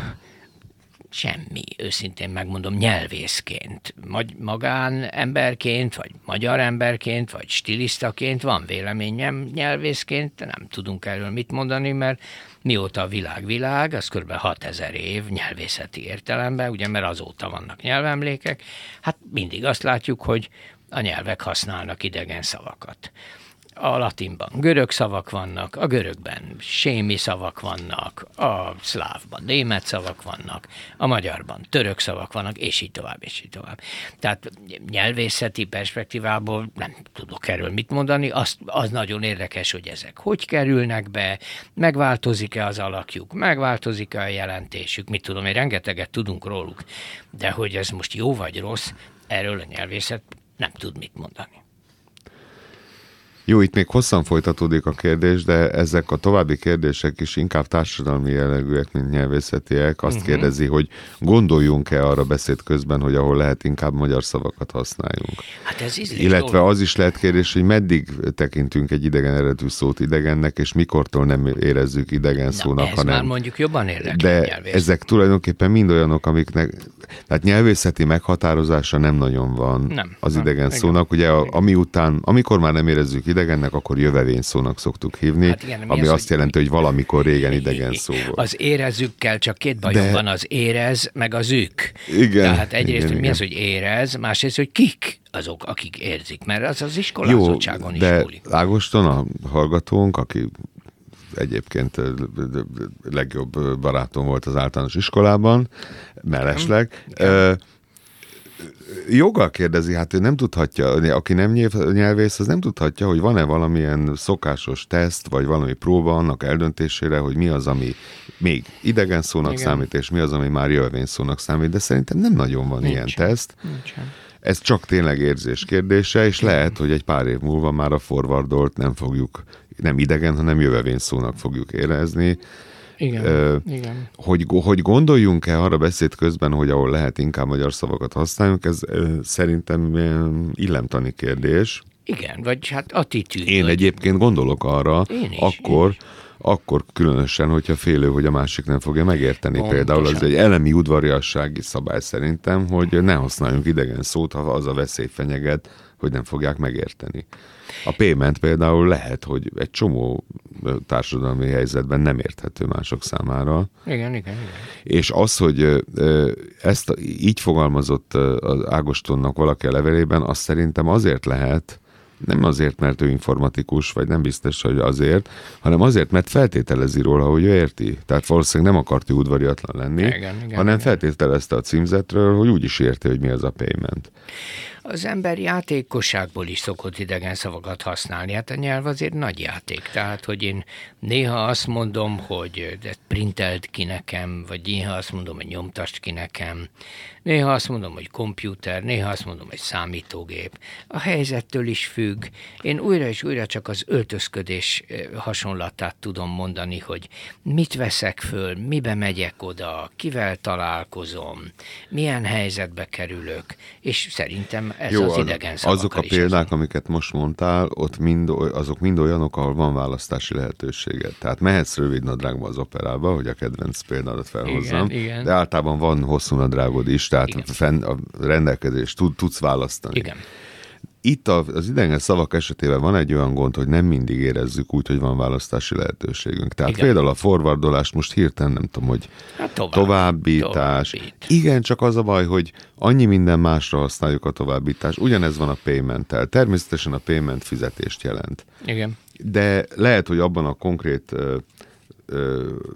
semmi, őszintén megmondom, nyelvészként. Magán emberként, vagy magyar emberként, vagy stilisztaként van véleményem, nyelvészként nem tudunk erről mit mondani, mert mióta a világ világ, az kb. hatezer év nyelvészeti értelemben, ugye, mert azóta vannak nyelvemlékek, hát mindig azt látjuk, hogy a nyelvek használnak idegen szavakat. A latinban görög szavak vannak, a görögben sémi szavak vannak, a szlávban német szavak vannak, a magyarban török szavak vannak, és így tovább, és így tovább. Tehát nyelvészeti perspektívából nem tudok erről mit mondani, az, az nagyon érdekes, hogy ezek hogy kerülnek be, megváltozik-e az alakjuk, megváltozik-e a jelentésük, mit tudom, én rengeteget tudunk róluk, de hogy ez most jó vagy rossz, erről a nyelvészet nem tud mit mondani. Jó, itt még hosszan folytatódik a kérdés, de ezek a további kérdések is inkább társadalmi jellegűek, mint nyelvészetiek. Azt uh-huh. kérdezi, hogy gondoljunk-e arra beszéd közben, hogy ahol lehet, inkább magyar szavakat használjunk. Hát ez Illetve dolog. Az is lehet kérdés, hogy meddig tekintünk egy idegen eredetű szót idegennek, és mikortól nem érezzük idegen Na, szónak, ez hanem... már mondjuk jobban érdekel. De ezek tulajdonképpen mind olyanok, amiknek... Tehát nyelvészeti meghatározása nem nagyon van nem, az idegen nem, szónak. Igen, ugye, ami után, amikor már nem érezzük idegennek, akkor jövevény szónak szoktuk hívni, hát igen, ami az, azt hogy... jelenti, hogy valamikor régen idegen szó volt. Az érezzükkel csak két bajom De... van, az érez, meg az ők. Igen. Tehát egyrészt, igen, hogy mi igen. az, hogy érez, másrészt, hogy kik azok, akik érzik, mert az az iskolázottságon is múlik. Jó, de Ágoston, a hallgatónk, aki egyébként legjobb barátom volt az általános iskolában, mellesleg. Igen. Joggal kérdezi, hát ő nem tudhatja, aki nem nyelvész, az nem tudhatja, hogy van-e valamilyen szokásos teszt, vagy valami próba annak eldöntésére, hogy mi az, ami még idegen szónak Igen. számít, és mi az, ami már jövevény szónak számít, de szerintem nem nagyon van Nincs. ilyen teszt. Nincsen. Ez csak tényleg érzés kérdése, és Igen. lehet, hogy egy pár év múlva már a forwardolt nem fogjuk, nem idegen, hanem jövevény szónak fogjuk érezni. Igen, uh, igen. Hogy, hogy gondoljunk-e arra beszéd közben, hogy ahol lehet inkább magyar szavakat használjunk, ez uh, szerintem uh, illemtani kérdés. Igen, vagy hát attitűd. Én vagy... egyébként gondolok arra, én is, akkor, én is. akkor különösen, hogyha félő, hogy a másik nem fogja megérteni. Pontosan. Például az egy elemi udvariassági szabály szerintem, hogy ne használjunk idegen szót, ha az a veszély fenyeget, hogy nem fogják megérteni. A payment például lehet, hogy egy csomó társadalmi helyzetben nem érthető mások számára. Igen, igen, igen. És az, hogy ezt így fogalmazott az Ágostonnak valaki a levelében, azt szerintem azért lehet, nem azért, mert ő informatikus, vagy nem biztos, hogy azért, hanem azért, mert feltételezi róla, hogy ő érti. Tehát valószínűleg nem akart ő udvariatlan lenni, igen, igen, hanem igen. feltételezte a címzetről, hogy úgy is érti, hogy mi az a payment. Az ember játékosságból is szokott idegen szavakat használni. Hát a nyelv azért nagy játék. Tehát, hogy én néha azt mondom, hogy printeld ki nekem, vagy néha azt mondom, hogy nyomtasd ki nekem, néha azt mondom, hogy komputer, néha azt mondom, hogy számítógép. A helyzettől is függ. Én újra és újra csak az öltözködés hasonlatát tudom mondani, hogy mit veszek föl, mibe megyek oda, kivel találkozom, milyen helyzetbe kerülök, és szerintem ez Jó, az idegen szavakkal azok a példák, az... amiket most mondtál, ott mind, azok mind olyanok, ahol van választási lehetőséged. Tehát mehetsz rövid nadrágba az operába, hogy a kedvenc példádat felhozzam, igen, igen. de általában van hosszú nadrágod is, tehát fenn, a rendelkezés tud, tudsz választani. Igen. Itt az idegen szavak esetében van egy olyan gond, hogy nem mindig érezzük úgy, hogy van választási lehetőségünk. Tehát Igen. például a forwardolást most hirtelen nem tudom, hogy hát tovább, továbbítás. Továbbít. Igen, csak az a baj, hogy annyi minden másra használjuk a továbbítást. Ugyanez van a payment-tel. Természetesen a payment fizetést jelent. Igen. De lehet, hogy abban a konkrét ö, ö,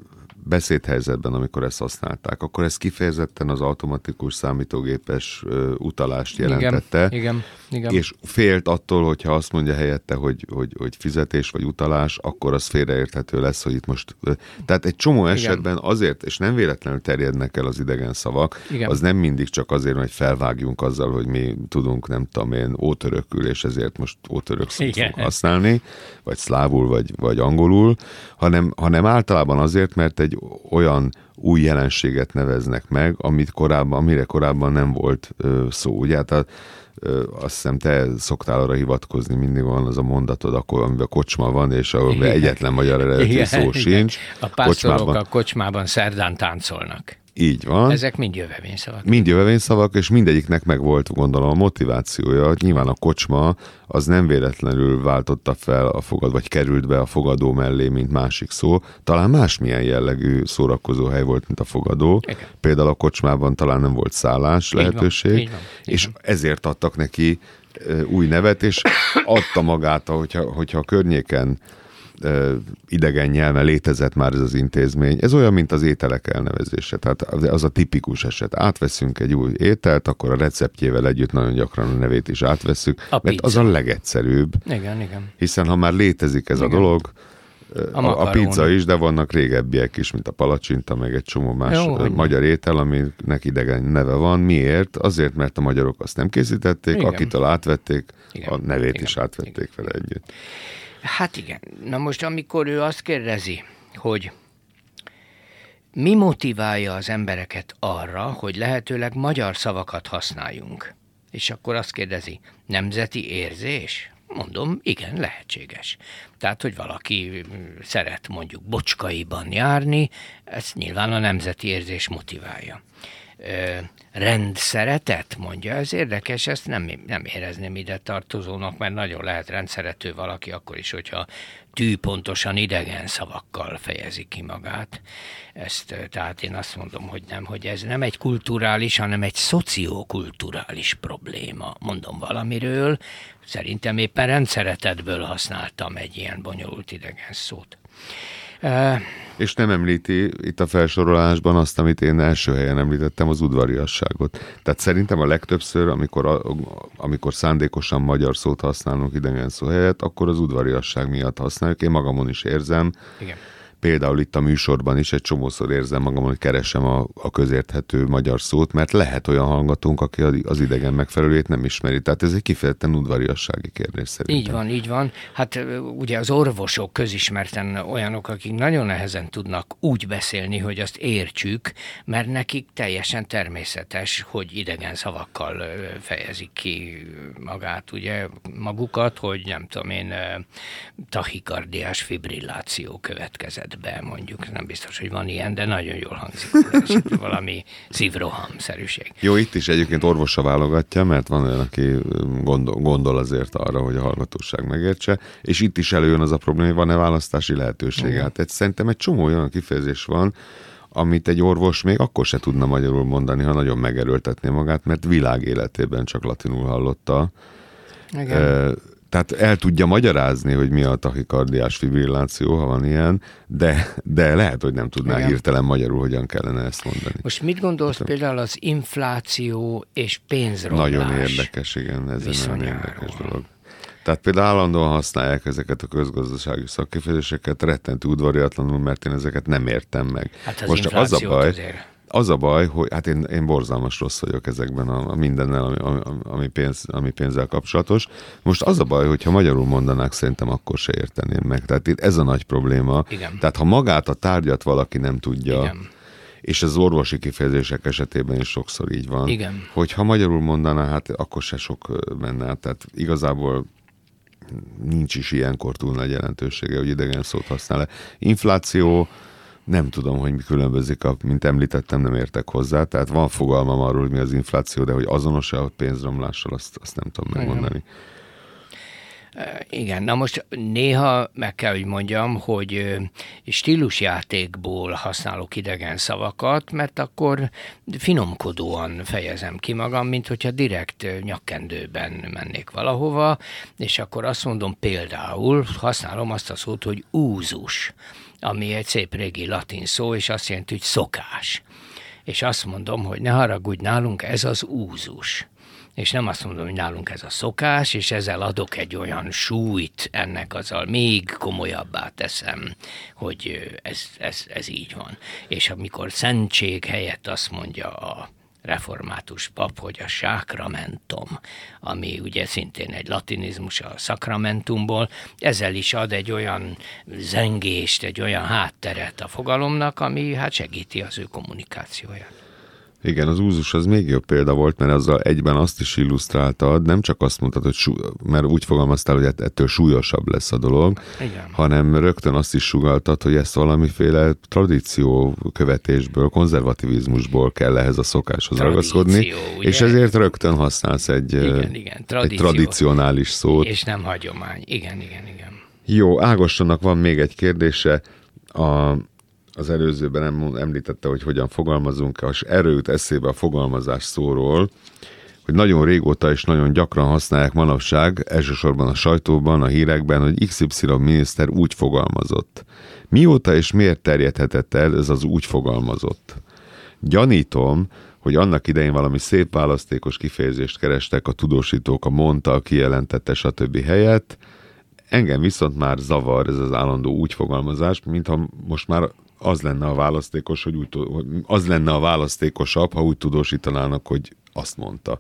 beszédhelyzetben, amikor ezt használták, akkor ez kifejezetten az automatikus számítógépes ö, utalást jelentette. Igen, igen, igen. És félt attól, hogyha azt mondja helyette, hogy, hogy, hogy fizetés vagy utalás, akkor az félreérthető lesz, hogy itt most... Tehát egy csomó esetben azért, és nem véletlenül terjednek el az idegen szavak, igen. Az nem mindig csak azért, hogy felvágjunk azzal, hogy mi tudunk, nem tudom én, ótörökül, és ezért most ótörök szót fogunk használni, vagy szlávul, vagy, vagy angolul, hanem, hanem általában azért, mert egy olyan új jelenséget neveznek meg, amit korábban, amire korábban nem volt ö, szó. Ugye, tehát ö, azt hiszem, te szoktál arra hivatkozni, mindig van az a mondatod, akkor, amiben kocsma van, és ahol egyetlen magyar eredeti szó sincs. A pásztorok kocsmában, a kocsmában szerdán táncolnak. Így van. Ezek mind jövevényszavak. Mind jövevényszavak, és mindegyiknek meg volt, gondolom, a motivációja. Nyilván a kocsma az nem véletlenül váltotta fel a fogad, vagy került be a fogadó mellé, mint másik szó. Talán másmilyen jellegű szórakozóhely volt, mint a fogadó. Igen. Például a kocsmában talán nem volt szállás így lehetőség, van, így van, így és van. Ezért adtak neki új nevet, és adta magát, hogyha, hogyha a környéken idegen nyelven létezett már ez az intézmény. Ez olyan, mint az ételek elnevezése. Tehát az a tipikus eset. Átveszünk egy új ételt, akkor a receptjével együtt nagyon gyakran a nevét is átveszünk, a mert pizza. Az a legegyszerűbb. Igen, igen. Hiszen ha már létezik ez igen. a dolog, a, a, a pizza is, de vannak régebbiek is, mint a palacsinta, meg egy csomó más jó, magyar étel, aminek idegen neve van. Miért? Azért, mert a magyarok azt nem készítették, igen. akitől átvették, igen. a nevét igen. is átvették vele együtt. Hát igen. Na most, amikor ő azt kérdezi, hogy mi motiválja az embereket arra, hogy lehetőleg magyar szavakat használjunk, és akkor azt kérdezi, nemzeti érzés? Mondom, igen, lehetséges. Tehát, hogy valaki szeret mondjuk Bocskaiban járni, ezt nyilván a nemzeti érzés motiválja. Rendszeretet, mondja, ez érdekes, ezt nem, nem érezném ide tartozónak, mert nagyon lehet rendszerető valaki akkor is, hogyha tűpontosan idegen szavakkal fejezi ki magát. Ezt, tehát én azt mondom, hogy nem, hogy ez nem egy kulturális, hanem egy szociokulturális probléma. Mondom valamiről, szerintem éppen rendszeretetből használtam egy ilyen bonyolult idegen szót. Uh, és nem említi itt a felsorolásban azt, amit én első helyen említettem, az udvariasságot. Tehát szerintem a legtöbbször, amikor, a, amikor szándékosan magyar szót használunk idegen szó helyett, akkor az udvariasság miatt használjuk. Én magamon is érzem. Igen. Például itt a műsorban is egy csomószor érzem magamon, hogy keresem a, a közérthető magyar szót, mert lehet olyan hallgatónk, aki az idegen megfelelőjét nem ismeri. Tehát ez egy kifejezetten udvariassági kérdés szerintem. Így van, így van. Hát ugye az orvosok közismerten olyanok, akik nagyon nehezen tudnak úgy beszélni, hogy azt értsük, mert nekik teljesen természetes, hogy idegen szavakkal fejezik ki magát, ugye, magukat, hogy nem tudom én, tachikardiás fibrilláció következett be, mondjuk. Nem biztos, hogy van ilyen, de nagyon jól hangzik. Valami szívrohamszerűség. Jó, itt is egyébként orvosa válogatja, mert van olyan, aki gondol, gondol azért arra, hogy a hallgatóság megértse, és itt is előjön az a probléma, hogy van-e választási lehetőség. Hát egy, szerintem egy csomó olyan kifejezés van, amit egy orvos még akkor se tudna magyarul mondani, ha nagyon megerőltetné magát, mert világ életében csak latinul hallotta. Igen. E, Tehát el tudja magyarázni, hogy mi a tachikardiás fibrilláció, ha van ilyen, de, de lehet, hogy nem tudná igen. hirtelen magyarul, hogyan kellene ezt mondani. Most mit gondolsz hát, például az infláció és pénzromlás? Nagyon érdekes, igen, ez egy nagyon érdekes dolog. Tehát például állandóan használják ezeket a közgazdasági szakkifejezéseket rettentő udvariatlanul, mert én ezeket nem értem meg. Hát az most csak az a baj, azért. Az a baj, hogy hát én, én borzalmas rossz vagyok ezekben a, a mindennel, ami, ami, ami, pénz, ami pénzzel kapcsolatos. Most az a baj, hogyha magyarul mondanák, szerintem akkor se érteném meg. Tehát itt ez a nagy probléma. Igen. Tehát ha magát a tárgyat valaki nem tudja, igen. és az orvosi kifejezések esetében is sokszor így van, igen. hogyha magyarul mondaná, hát akkor se sok menne. Tehát igazából nincs is ilyenkor túl nagy jelentősége, hogy idegen szót használ. Infláció, nem tudom, hogy mi különbözik, a, mint említettem, nem értek hozzá, tehát van fogalmam arról, hogy mi az infláció, de hogy azonos-e a pénzromlással, azt, azt nem tudom megmondani. Igen, na most néha meg kell, hogy mondjam, hogy stílusjátékból használok idegen szavakat, mert akkor finomkodóan fejezem ki magam, mint hogyha direkt nyakkendőben mennék valahova, és akkor azt mondom például, használom azt a szót, hogy úzus. ami egy szép régi latin szó, és azt jelenti, hogy szokás. És azt mondom, hogy ne haragudj, nálunk ez az úzus. És nem azt mondom, hogy nálunk ez a szokás, és ezzel adok egy olyan súlyt ennek, azzal még komolyabbá teszem, hogy ez, ez, ez így van. És amikor szentség helyett azt mondja a református pap, hogy a sákramentum, ami ugye szintén egy latinizmus a szakramentumból, ezzel is ad egy olyan zengést, egy olyan hátteret a fogalomnak, ami hát segíti az ő kommunikációját. Igen, az úzus az még jobb példa volt, mert azzal egyben azt is illusztráltad, nem csak azt mondtad, hogy sú, mert úgy fogalmaztál, hogy ettől súlyosabb lesz a dolog, igen, hanem rögtön azt is sugalltad, hogy ezt valamiféle tradíció követésből, konzervativizmusból kell ehhez a szokáshoz Tradíció, ragaszkodni, ugye? És ezért rögtön használsz egy, igen, igen, egy tradicionális szót. És nem hagyomány. Igen, igen, igen. Jó, Ágostonnak van még egy kérdése. A Az előzőben nem említette, hogy hogyan fogalmazunk, és erről jut eszébe a fogalmazás szóról, hogy nagyon régóta és nagyon gyakran használják manapság, elsősorban a sajtóban, a hírekben, hogy iksz ipszilon miniszter úgy fogalmazott. Mióta és miért terjedhetett el ez az úgy fogalmazott? Gyanítom, hogy annak idején valami szép választékos kifejezést kerestek a tudósítók, a mondta, a kijelentette, stb. Helyett. Engem viszont már zavar ez az állandó úgy fogalmazás, mintha most már az lenne a választékos, hogy úgy, az lenne a választékosabb, ha úgy tudósítanának, hogy azt mondta.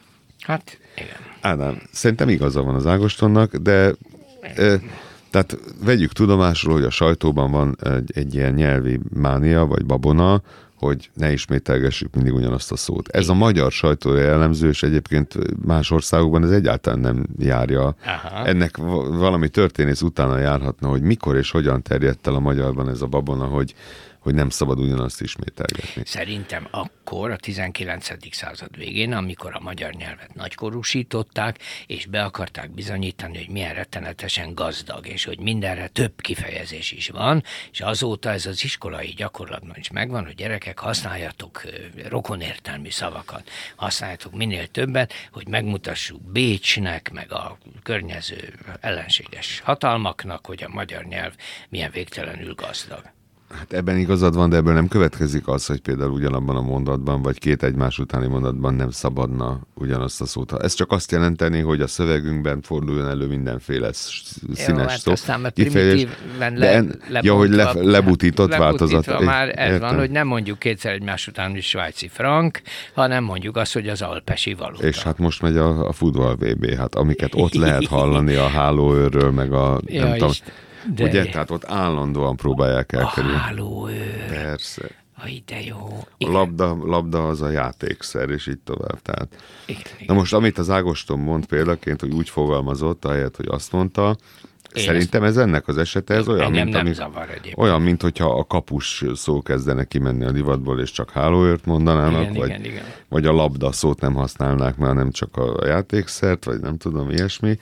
Hát, igen. Ádám, szerintem igaza van az Ágostonnak, de e, tehát vegyük tudomásul, hogy a sajtóban van egy, egy ilyen nyelvi mánia, vagy babona, hogy ne ismételgessük mindig ugyanazt a szót. Ez a magyar sajtóra jellemző, és egyébként más országokban ez egyáltalán nem járja. Aha. Ennek valami történész utána járhatna, hogy mikor és hogyan terjedt el a magyarban ez a babona, hogy, hogy nem szabad ugyanazt ismételgetni. Szerintem akkor a tizenkilencedik század végén, amikor a magyar nyelvet nagykorúsították, és be akarták bizonyítani, hogy milyen rettenetesen gazdag, és hogy mindenre több kifejezés is van, és azóta ez az iskolai gyakorlatban is megvan, hogy gyerekek, használjatok rokonértelmű szavakat, használjatok minél többet, hogy megmutassuk Bécsnek, meg a környező ellenséges hatalmaknak, hogy a magyar nyelv milyen végtelenül gazdag. Hát ebben igazad van, de ebből nem következik az, hogy például ugyanabban a mondatban, vagy két egymás utáni mondatban nem szabadna ugyanazt a szót. Ez csak azt jelenteni, hogy a szövegünkben forduljon elő mindenféle színes Jó, hát szó. aztán primitíven le, en, ja, hogy le, lebutított változat. Már ez értem. Van, hogy nem mondjuk kétszer egymás után, hogy svájci frank, hanem mondjuk azt, hogy az alpesi valuta. És hát most megy a, a futball vé bé, hát amiket ott lehet hallani a hálóőrről, meg a ja, nem tudom, de ugye, tehát ott állandóan próbálják elkerülni. A hálóőr. Persze. Aj, de jó. A labda, labda az a játékszer, és így tovább. Tehát. Igen, Na igen. most, amit az Ágoston mond példaként, hogy úgy fogalmazott, ahelyett, hogy azt mondta, én szerintem ez ennek az esete, ez olyan, mint, ami, olyan, mint hogyha a kapus szó kezdene kimenni a divatból, és csak hálóőrt mondanának, igen, vagy, igen, igen. vagy a labda szót nem használnák már, nem csak a játékszert, vagy nem tudom, ilyesmi.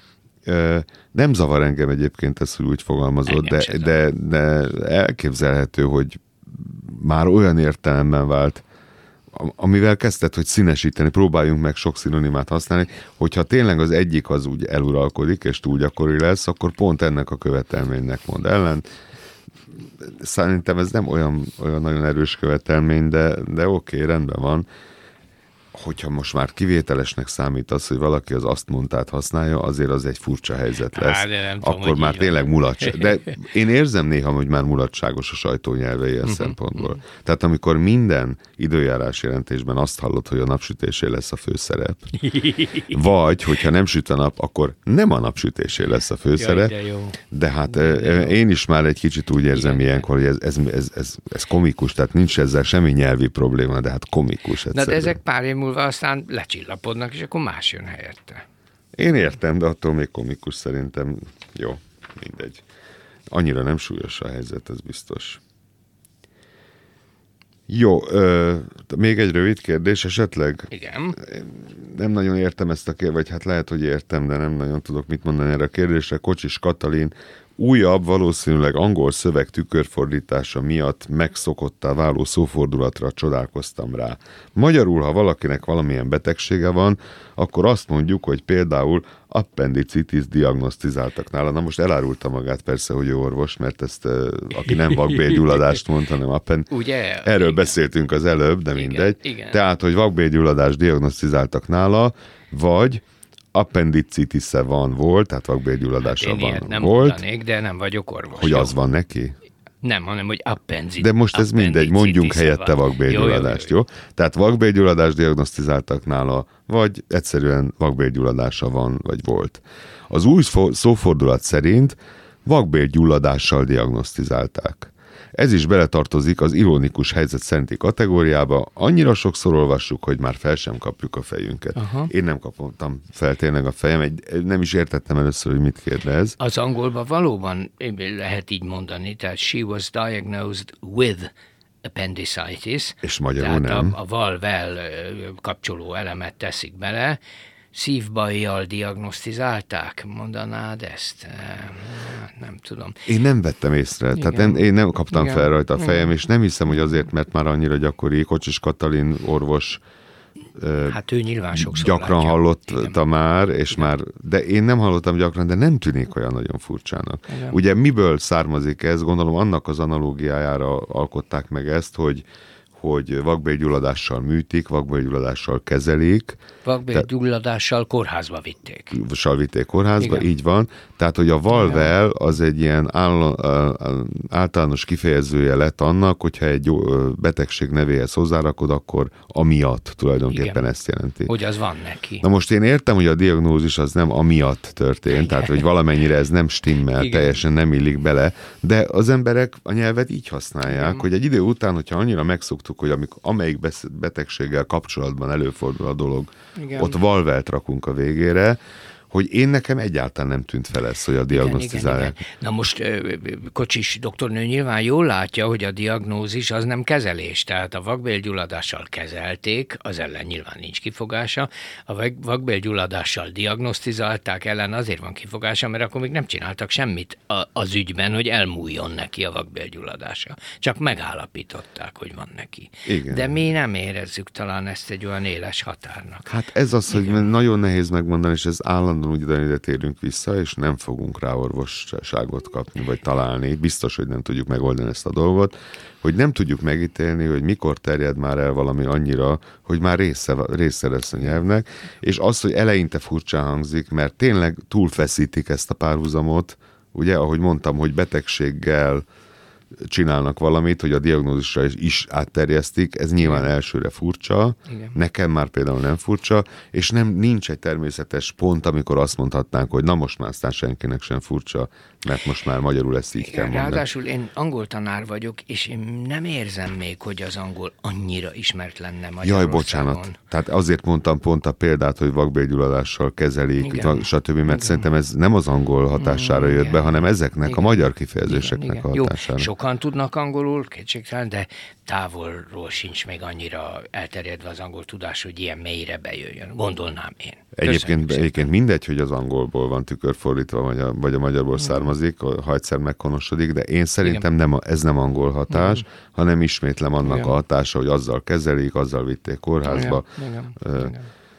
Nem zavar engem egyébként ez, hogy úgy fogalmazott, de, de, de elképzelhető, hogy már olyan értelemben vált, amivel kezdted, hogy színesíteni, próbáljunk meg sok szinonimát használni, hogyha tényleg az egyik az úgy eluralkodik, és túl gyakori lesz, akkor pont ennek a követelménynek mond ellen. Szerintem ez nem olyan, olyan nagyon erős követelmény, de, de oké, rendben van. Hogyha most már kivételesnek számít az, hogy valaki az azt mondtát használja, azért az egy furcsa helyzet lesz. Á, tudom, akkor már tényleg mulatság. De én érzem néha, hogy már mulatságos a sajtónyelve ilyen szempontból. Tehát amikor minden időjárás jelentésben azt hallod, hogy a napsütésé lesz a főszerep, vagy hogyha nem süt a nap, akkor nem a napsütésé lesz a főszerep, Jaj, de jó. de hát de én is már egy kicsit úgy érzem igen, ilyenkor, hogy ez, ez, ez, ez, ez komikus, tehát nincs ezzel semmi nyelvi probléma, de hát komikus egyszerűen. Na de ezek pár év múlva aztán lecsillapodnak, és akkor más jön helyette. Én értem, de attól még komikus szerintem. Jó, mindegy. Annyira nem súlyos a helyzet, ez biztos. Jó, ö, még egy rövid kérdés esetleg. Igen. Nem nagyon értem ezt a kérdést, vagy hát lehet, hogy értem, de nem nagyon tudok mit mondani erre a kérdésre. Kocsis Katalin Újabb, valószínűleg angol szöveg tükörfordítása miatt megszokottá váló szófordulatra csodálkoztam rá. Magyarul, ha valakinek valamilyen betegsége van, akkor azt mondjuk, hogy például appendicitis diagnosztizáltak nála. Na most elárulta magát persze, hogy ő orvos, mert ezt, aki nem vakbélgyulladást mond, hanem append... Ugye? Erről Igen. beszéltünk az előbb, de mindegy. Igen, igen. Tehát, hogy vakbélgyulladást diagnosztizáltak nála, vagy appendicitis-e van, volt, tehát vakbélgyulladása hát én van, ilyet nem volt. mondanék, de nem vagyok orvos. Hogy jó? az van neki? Nem, hanem, hogy appendicitis. De most ez mindegy, mondjunk helyette vakbélgyulladást, jó, jó, jó? Tehát vakbélgyulladást diagnosztizáltak nála, vagy egyszerűen vakbélgyulladása van, vagy volt. Az új szófordulat szerint vakbélgyulladással diagnosztizálták. Ez is beletartozik az ironikus helyzet szerinti kategóriába. Annyira sokszor olvassuk, hogy már fel sem kapjuk a fejünket. Aha. Én nem kapottam fel tényleg a fejem, egy, nem is értettem először, hogy mit kérdez. Az angolban valóban lehet így mondani, tehát she was diagnosed with appendicitis. És magyarul tehát nem. A, a val-vel kapcsoló elemet teszik bele, szívbajjal diagnosztizálták, mondanád ezt? Nem tudom. Én nem vettem észre, igen. Tehát én, én nem kaptam igen. fel rajta a fejem, igen. És nem hiszem, hogy azért, mert már annyira gyakori, Kocsis Katalin orvos hát ő nyilván sokszor gyakran látja. hallotta igen. már, és igen. már, de én nem hallottam gyakran, de nem tűnik olyan nagyon furcsának. Igen. Ugye miből származik ez? Gondolom annak az analógiájára alkották meg ezt, hogy hogy vakbélgyulladással műtik, vakbélgyulladással kezelik. Vakbélgyulladással kórházba vitték. Sal vitték kórházba, igen. így van. Tehát, hogy a valvel az egy ilyen általános kifejezője lett annak, hogyha egy betegség nevéhez hozzárakod, akkor amiatt tulajdonképpen igen. ezt jelenti. Hogy az van neki. Na most én értem, hogy a diagnózis az nem amiatt történt, igen. tehát, hogy valamennyire ez nem stimmel, igen. teljesen nem illik bele, de az emberek a nyelvet így használják, igen. hogy egy idő után, hogyha annyira megszoktuk, hogy amik, amelyik betegséggel kapcsolatban előfordul a dolog, igen. ott valvelt rakunk a végére, hogy én nekem egyáltalán nem tűnt fel ez, hogy a diagnosztizálják. Igen, igen, igen. Na most Kocsis doktornő nyilván jól látja, hogy a diagnózis az nem kezelés, tehát a vakbélgyulladással kezelték, az ellen nyilván nincs kifogása, a vakbélgyulladással diagnosztizálták, ellen azért van kifogása, mert akkor még nem csináltak semmit az ügyben, hogy elmúljon neki a vakbélgyulladása. Csak megállapították, hogy van neki. Igen. De mi nem érezzük talán ezt egy olyan éles határnak. Hát ez az, igen. hogy nagyon nehéz megmondani, és ez állandóan ugyanide térünk vissza, és nem fogunk rá orvosságot kapni, vagy találni. Biztos, hogy nem tudjuk megoldani ezt a dolgot, hogy nem tudjuk megítélni, hogy mikor terjed már el valami annyira, hogy már része, része lesz a nyelvnek, és az, hogy eleinte furcsán hangzik, mert tényleg túlfeszítik ezt a párhuzamot, ugye, ahogy mondtam, hogy betegséggel csinálnak valamit, hogy a diagnózisra is, is átterjesztik, ez nyilván igen. elsőre furcsa, igen. nekem már például nem furcsa, és nem nincs egy természetes pont, amikor azt mondhatnánk, hogy na most már aztán senkinek sem furcsa, mert most már magyarul ezt így igen, kell mondani. Ráadásul én angol tanár vagyok, és én nem érzem még, hogy az angol annyira ismert lenne Magyarországon. Jaj, bocsánat. Tehát azért mondtam pont a példát, hogy vakbélgyulladással kezelik, igen. stb., mert igen. szerintem ez nem az angol hatására jött igen. be, hanem ezeknek igen. a magyar kifejezéseknek igen, igen. a hatására. Jó, sokan tudnak angolul, kétségtelen, de távolról sincs még annyira elterjedve az angol tudás, hogy ilyen mélyre bejöjjön. Gondolnám én. Egyébként, egyébként mindegy, hogy az angolból van tükörfordítva, vagy a, vagy a magyarból származik, ha egyszer meghonosodik, de én szerintem nem, ez nem angol hatás, igen. hanem ismétlem annak igen. a hatása, hogy azzal kezelik, azzal vitték kórházba. Igen. Igen. Uh,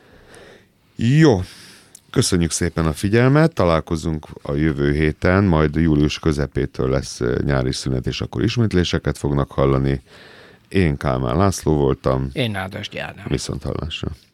Igen. Jó. Köszönjük szépen a figyelmet, találkozunk a jövő héten, majd július közepétől lesz nyári szünet, és akkor ismétléseket fognak hallani. Én Kálmán László voltam. Én Nádasdy Ádám. Viszont hallásra.